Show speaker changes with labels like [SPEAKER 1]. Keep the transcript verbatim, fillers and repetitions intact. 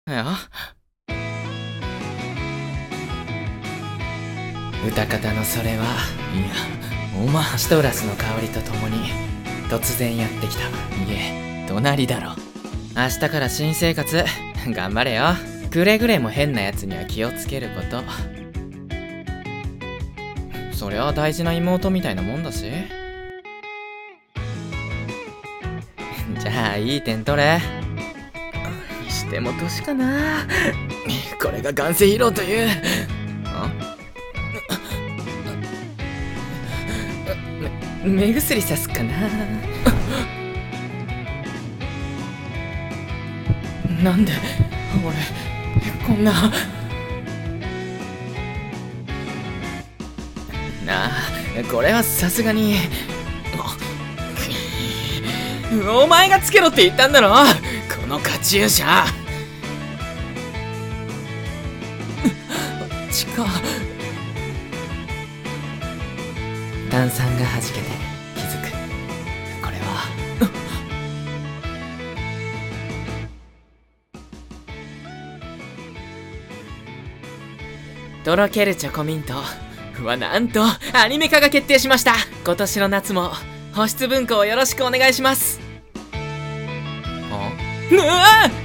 [SPEAKER 1] あ、歌方のそれは、いや、お前シトラスの香りとともに突然やってきた。いえ、隣だろ。明日から新生活頑張れよ。くれぐれも変なやつには気をつけること。そりゃ大事な妹みたいなもんだし。じゃあいい点取れ。にしても年かな。これが眼性疲労という。め目薬さすかな。なんで俺こんな。なあ、これはさすがに。お前がつけろって言ったんだろ、このカチューシャ。ちか。炭酸がはじけて気づく。これはとろけるチョコミントはなんとアニメ化が決定しました。今年の夏も保湿文庫をよろしくお願いします。あ？うわっ